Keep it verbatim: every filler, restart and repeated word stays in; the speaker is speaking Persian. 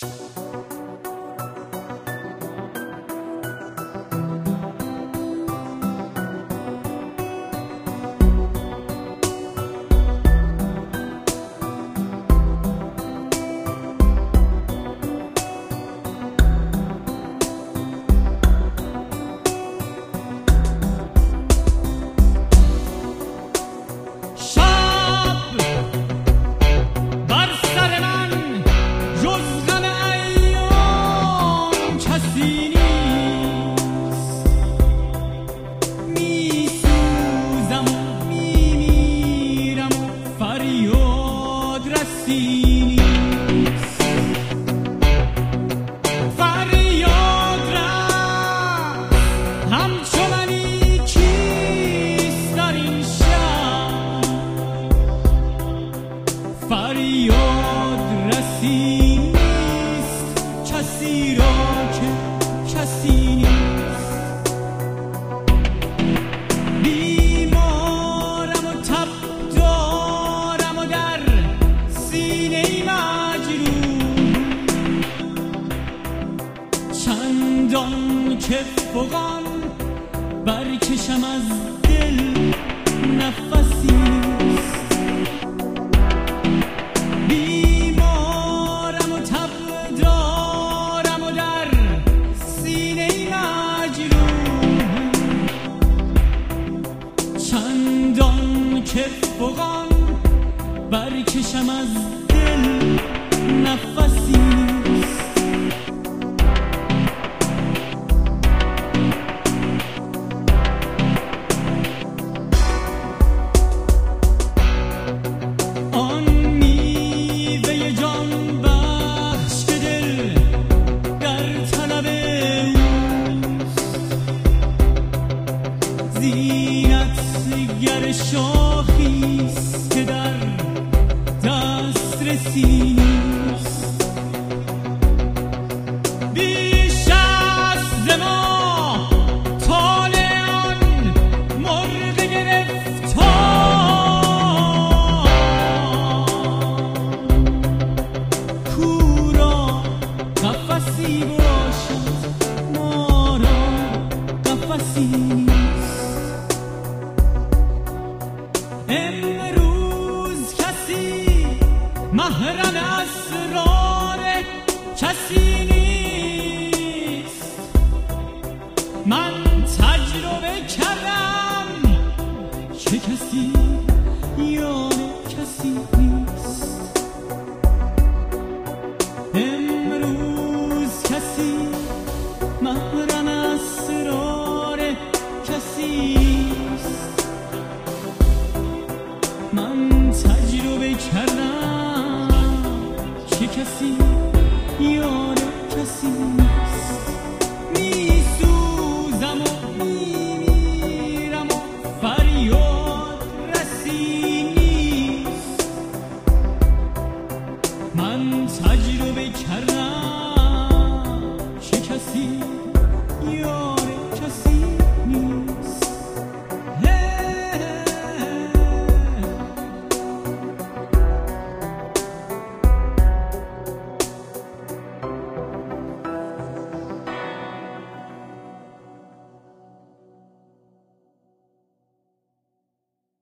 فریاد رسی نیست کسی را که کسی نیست. بیمارم و تب دارم و در سینه مجروح، چندان که فغان برکشم از دل نفسی. که فغان برکشم از دل نفسی. آن میوه جان بخش که دل در طلب اوست، زینت گر شاخیست که در دسترسی نیست. بیش از ما طالع آن مرغ گرفتار، کورا قفسی باشد ما را قفسی. امروز کسی محرم اسرار کسی نیست. من تجربه کردم که کسی یار کسی نیست. امروز کسی محرم اسرار کسی نیست. من تجربه کردم که کسی یا